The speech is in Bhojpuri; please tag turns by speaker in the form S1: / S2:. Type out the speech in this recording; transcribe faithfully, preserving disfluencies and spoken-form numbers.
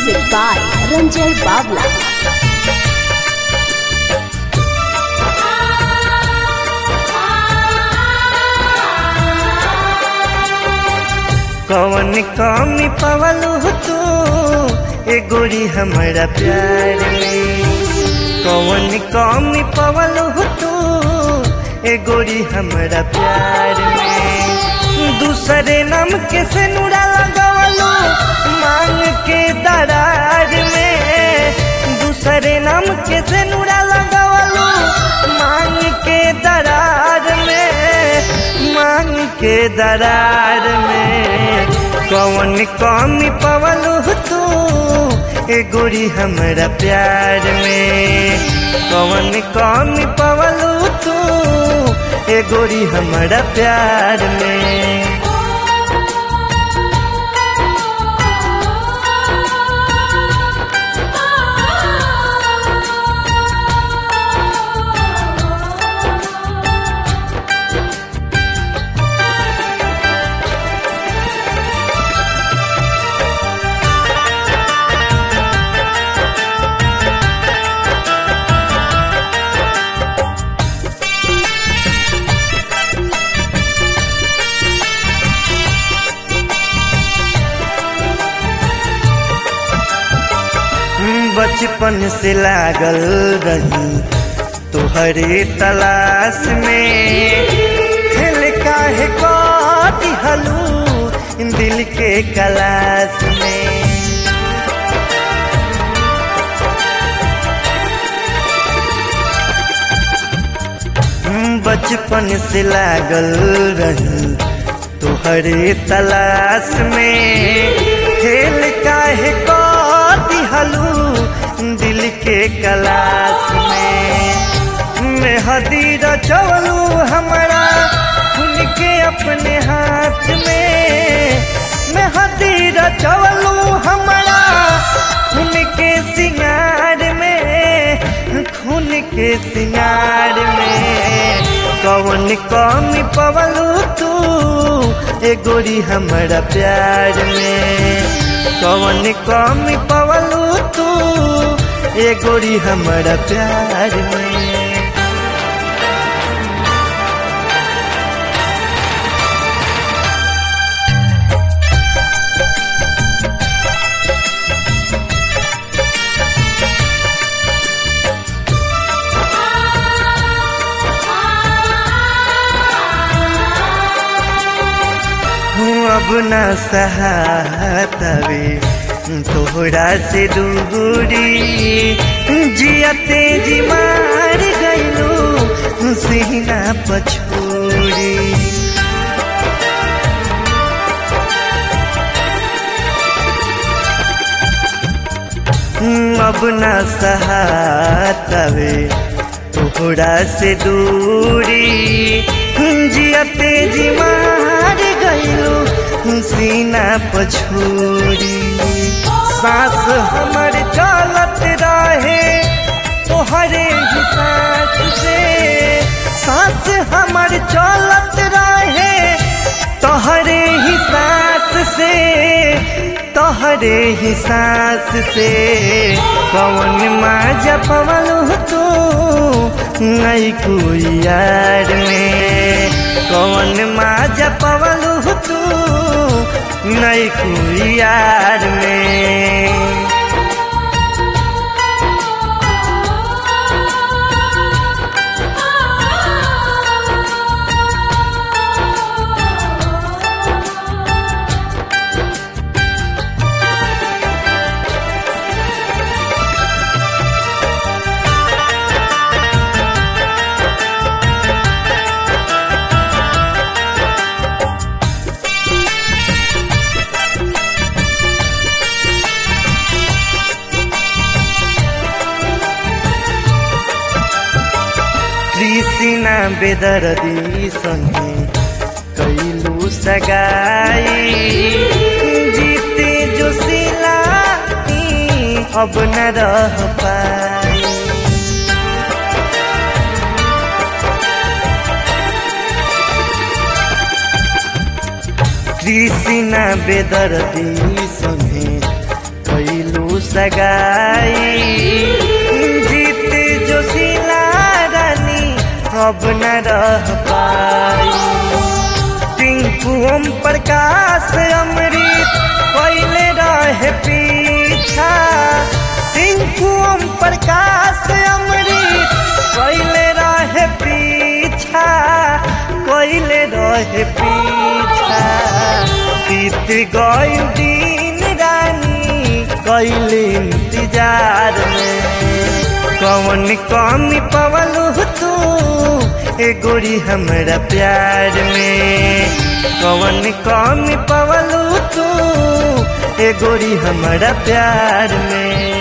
S1: Music by Ranjay Babla.
S2: कौन कमी पवलू तू ए गोरी हमारा प्यार में। कौन कमी पवलू तू ए गोरी हमारा प्यार में। दूसरे नाम के से नुरा लगवलू मांग के दरार में। दूसरे नाम के से नुरा लगवलू मांग के दरार में। मांग के दरार में कौन कमी पवलू तू ए गोरी हमारा प्यार में। कौन कमी पवलू तू ए गोरी हमारा प्यार में। बचपन से लागल रही तुहरे तलाश में। खेल काहे काटी हलू दिल के कलाश में। बचपन से लागल रही तुहरे तलाश में। खेल काहे काटी हलू दिल के कलाश में। मेहदी रचवलू हमारा खून के अपने हाथ में। मेहदी रचवलू हमारा खून के सिंगार में। खून के सिंगार में कौन कमी पवलू तू ए गोरी हमारा प्यार में। कौन कमी पवलू तू ए गोरी हमारा प्यार में। अब न सहातवे तोहरा से दूरी। जियते जी मार गईलू सीना पछोरी। अब न सहातवे तोहरा से दूरी। जियते जी मार गईलू सीना पछोरी। सांस हमर चलत रहे तोहरे ही सांस से। सांस हमर चलत रहे तोहरे ही सांस से। तोहरे ही सांस से कौन माजा पवलू तू नहीं कोई यार में। कौन माजा पवलू तू नहीं कोई यार में। कृष्णा बेदर्दी संगे कैलू सगाई। जीते जो सिलाई अब न रह पाई। कृष्णा बेदर्दी संगे कैलू सगाई जीते जोशीला रानी अब न रह पाई। टिंकू ओम प्रकाश अमृत पहले रहे पीछा, टिंकू ओम प्रकाश अमृत पहले रहे पीछा, पहले रहे पीछा। बीत गई दिन रानी कैले इंतजार में, कौन कमी पवलू तू ए गोरी हमरा प्यार में, कौन कमी पवलू तू ए गोरी हमरा प्यार में।